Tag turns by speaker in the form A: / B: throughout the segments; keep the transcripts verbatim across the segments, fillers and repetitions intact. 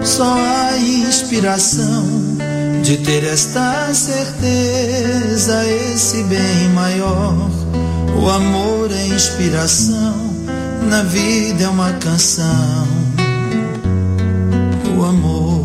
A: só a inspiração de ter esta certeza, esse bem maior. O amor é inspiração, na vida é uma canção. O amor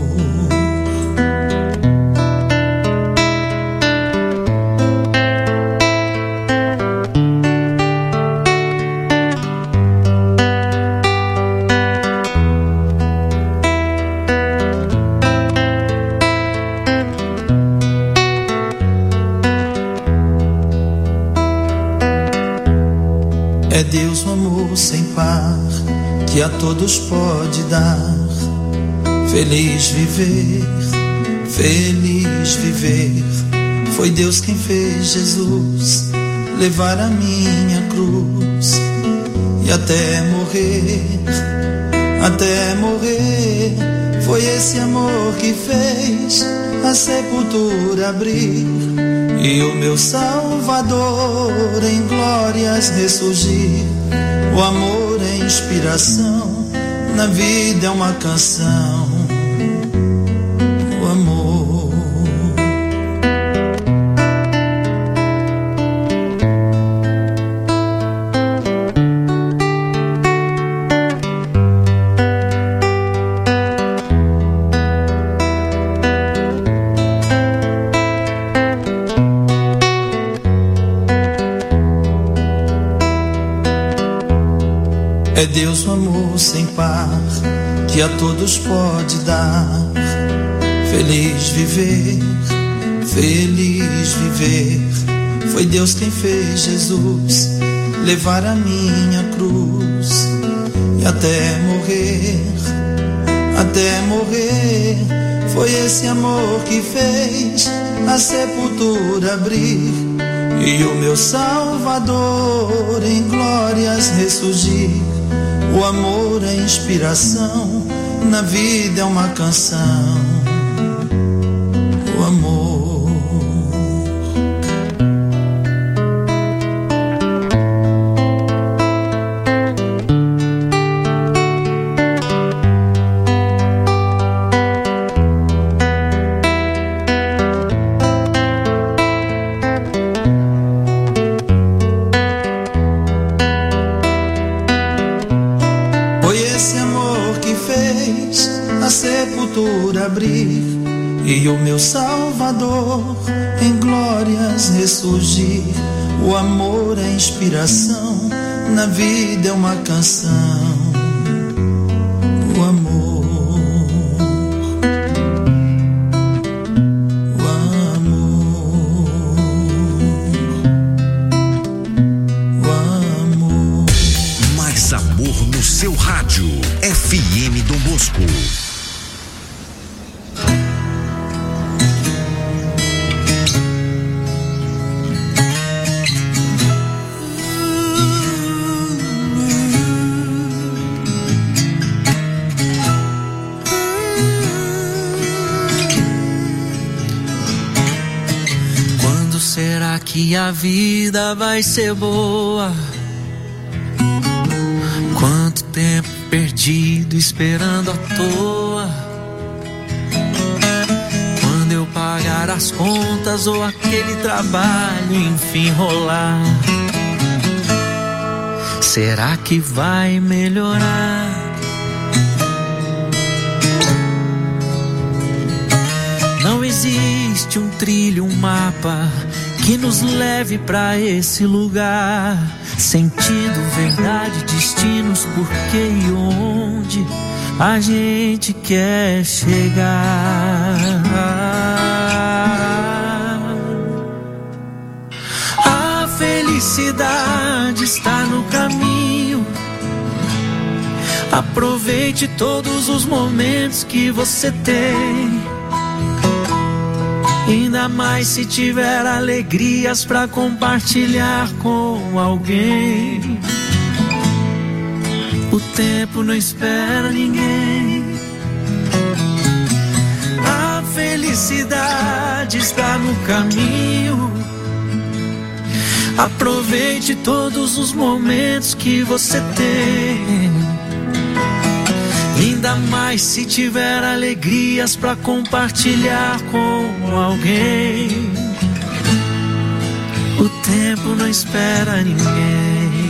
A: é Deus, o amor sem par, que a todos pode dar. Feliz viver, feliz viver. Foi Deus quem fez Jesus levar a minha cruz. E até morrer, até morrer, foi esse amor que fez a sepultura abrir. E o meu Salvador em glórias ressurgir. O amor é inspiração, na vida é uma canção. O amor é Deus, o amor sem par, que a todos pode dar. Feliz viver, feliz viver. Foi Deus quem fez Jesus levar a minha cruz. E até morrer, até morrer, foi esse amor que fez a sepultura abrir. E o meu Salvador em glórias ressurgir. O amor é inspiração, na vida é uma canção. O amor abrir. E o meu Salvador em glórias ressurgir. O amor é inspiração, na vida é uma canção. O amor, o amor, o amor.
B: Mais amor no seu rádio. F M Dom Bosco.
C: Que a vida vai ser boa. Quanto tempo perdido esperando à toa. Quando eu pagar as contas ou aquele trabalho enfim rolar, será que vai melhorar? Não existe um trilho, um mapa que nos leve pra esse lugar. Sentido, verdade, destinos, porquê e onde a gente quer chegar. A felicidade está no caminho. Aproveite todos os momentos que você tem. Ainda mais se tiver alegrias pra compartilhar com alguém. O tempo não espera ninguém. A felicidade está no caminho. Aproveite todos os momentos que você tem. Ainda mais se tiver alegrias pra compartilhar com alguém. O tempo não espera ninguém.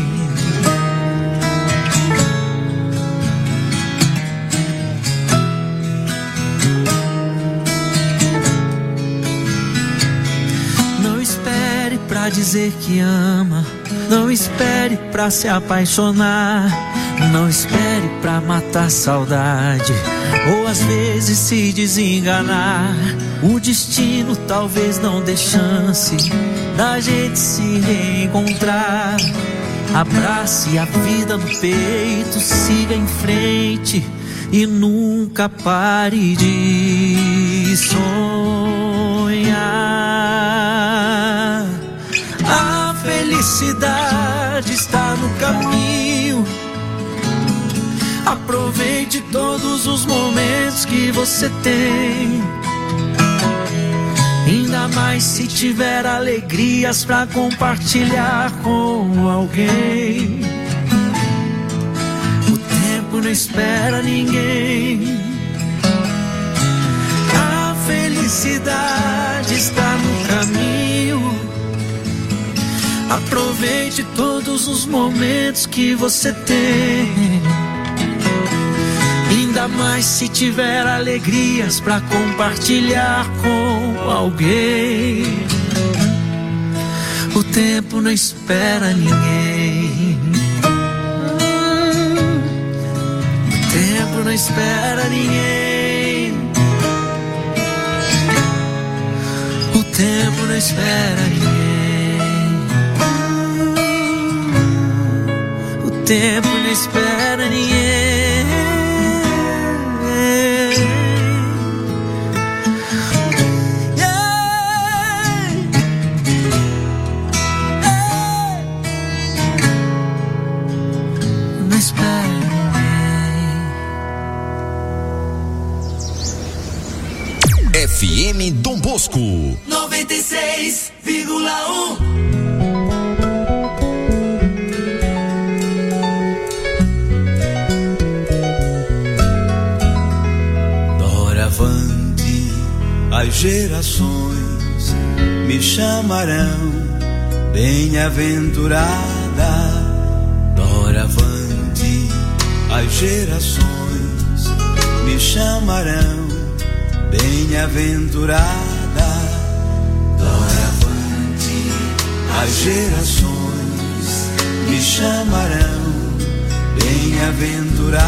C: Não espere pra dizer que ama. Não espere pra se apaixonar. Não espere pra matar saudade, ou às vezes se desenganar. O destino talvez não dê chance da gente se reencontrar. Abrace a vida no peito, siga em frente e nunca pare de sonhar. A felicidade está no caminho. Aproveite todos os momentos que você tem. Ainda mais se tiver alegrias pra compartilhar com alguém. O tempo não espera ninguém. A felicidade está no caminho. Aproveite todos os momentos que você tem. Ainda mais se tiver alegrias pra compartilhar com alguém. O tempo não espera ninguém. O tempo não espera ninguém. O tempo não espera ninguém. O tempo não espera ninguém.
B: F M Dom Bosco
D: noventa e seis vírgula um.
A: Doravante as gerações me chamarão bem-aventurada. Doravante as gerações me chamarão bem-aventurada. Doravante as gerações me chamarão bem-aventurada.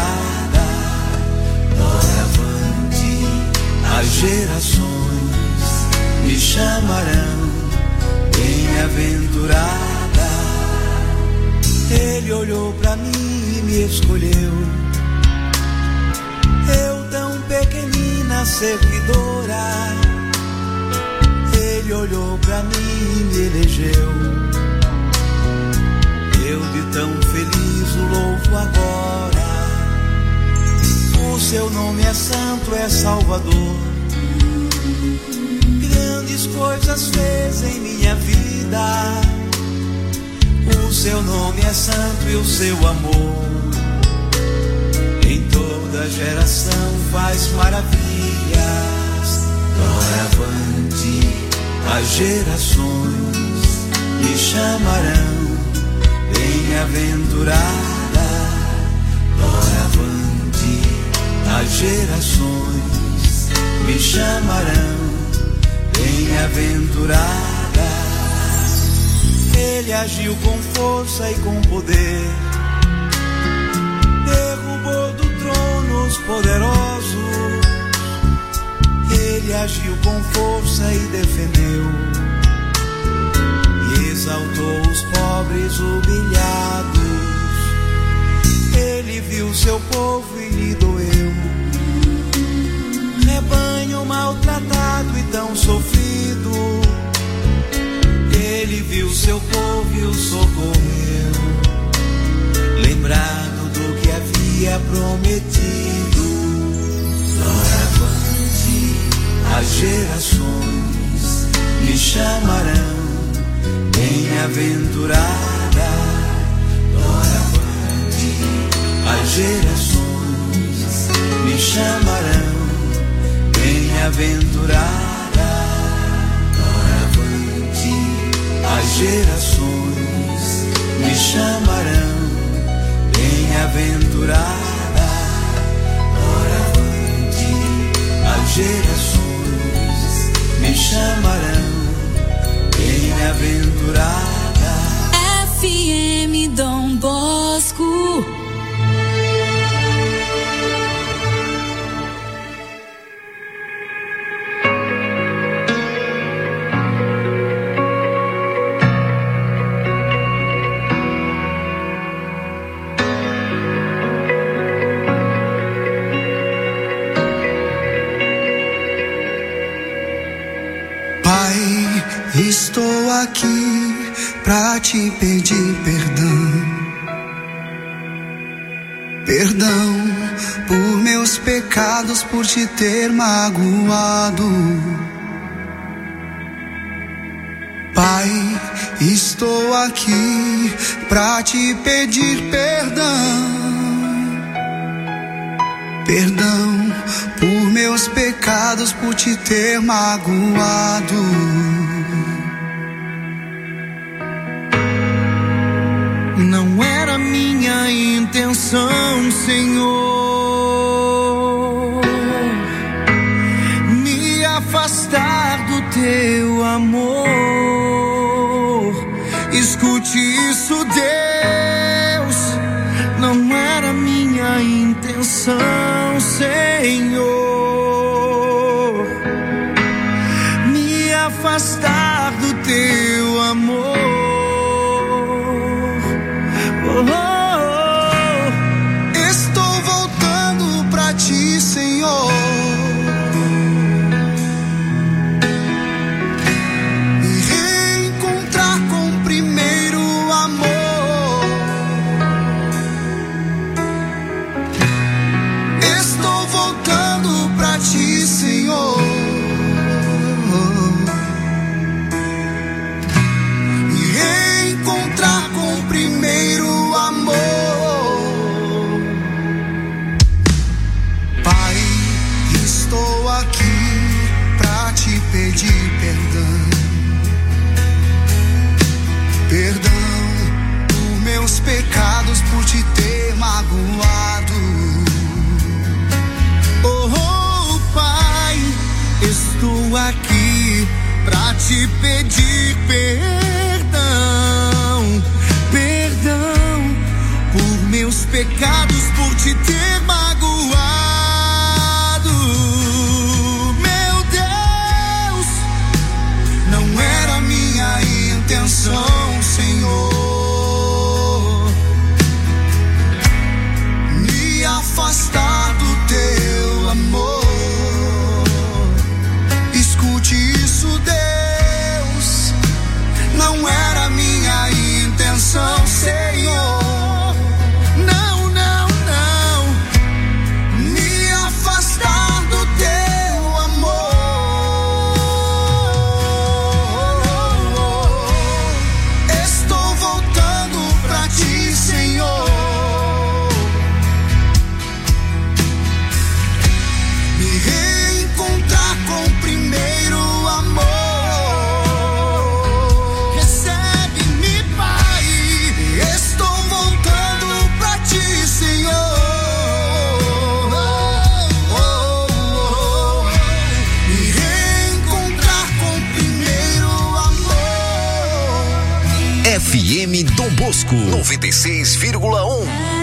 A: Doravante as gerações me chamarão bem-aventurada. Ele olhou pra mim e me escolheu, eu tão pequenina servidora. Ele olhou pra mim e me elegeu, eu de tão feliz o louvo agora. O seu nome é santo, é salvador, grandes coisas fez em minha vida. O seu nome é santo e o seu amor em toda geração faz maravilhas. Doravante as gerações me chamarão bem-aventurada. Doravante as gerações me chamarão bem-aventurada. Ele agiu com força e com poder, derrubou do trono os poderosos. Ele agiu com força e defendeu, e exaltou os pobres humilhados. Ele viu seu povo e lhe doeu, rebanho maltratado e tão sofrido. Ele viu seu povo e o socorreu, lembrado do que havia prometido. Doravante as gerações me chamarão bem-aventurada. Doravante as gerações me chamarão bem-aventurada. Doravante as gerações me chamarão bem-aventurada. Doravante as gerações me chamarão bem-aventurada.
E: F M Dom Bosco.
F: Estou aqui pra te pedir perdão. Perdão por meus pecados, por te ter magoado. Pai, estou aqui pra te pedir perdão. Perdão por meus pecados, por te ter magoado.
C: Não era minha intenção, Senhor, me afastar do teu amor. Escute isso, Deus, não era minha intenção, Senhor, me afastar do teu amor. Oh, oh, oh.
F: Estou voltando pra ti, Senhor. Me reencontrar com o primeiro amor. Estou voltando pra ti, Senhor. Me reencontrar com o primeiro amor. Pai, estou aqui pra te pedir perdão. Perdão por meus pecados, por te ter magoado.
C: Oh, oh, Pai, estou aqui pra te pedir perdão. Perdão por meus pecados, por te ter magoado. Meu Deus,
F: Não era minha intenção, Senhor, me afastar do teu amor. Escute isso, Deus, não era minha intenção, Senhor.
C: não, não, não.
F: Me afastar do teu amor. Estou voltando pra ti, Senhor. Me reencontrar com o primeiro amor.
C: Recebe-me, Pai.
F: Estou voltando pra ti, Senhor. Me reencontrar com o primeiro amor.
B: F M Dom Bosco noventa e seis vírgula um.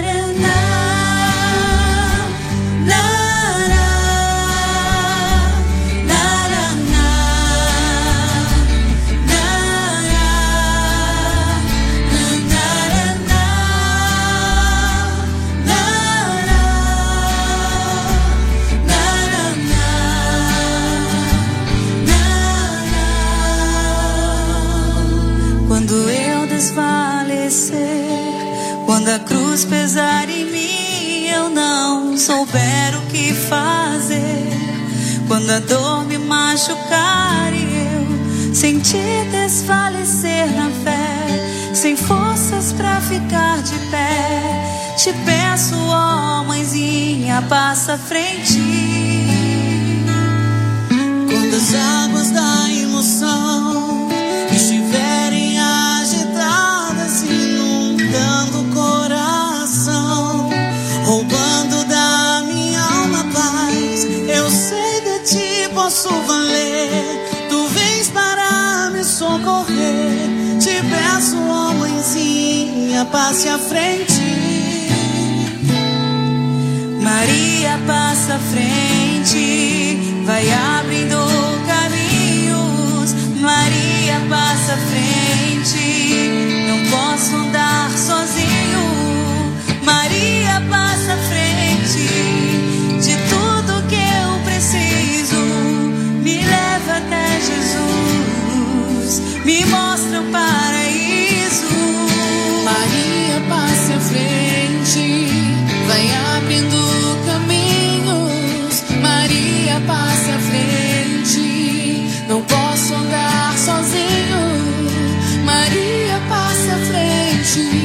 E: Quando eu desfalecer, quando a cruz pesar em mim, eu não souber o que fazer, quando a dor me machucar e eu sentir desfalecer na fé, sem forças pra ficar de pé, Te peço, ó mãezinha, passa à frente.
C: Quando as águas da emoção estiverem agitadas, inundando o coração, roubando da minha alma paz, eu sei de ti posso valer. Tu vens para me socorrer. Te peço, ó mãezinha, passe à frente.
E: Maria, passa à frente, vai abrindo caminhos. Maria, passa à frente, não posso andar sozinho. Maria, passa à frente, de tudo que eu preciso. Me leva até Jesus, me mostra um paraíso.
G: Maria, passa à frente, vai abrindo caminhos. Maria, passa à frente, não posso andar sozinho. Maria, passa à frente,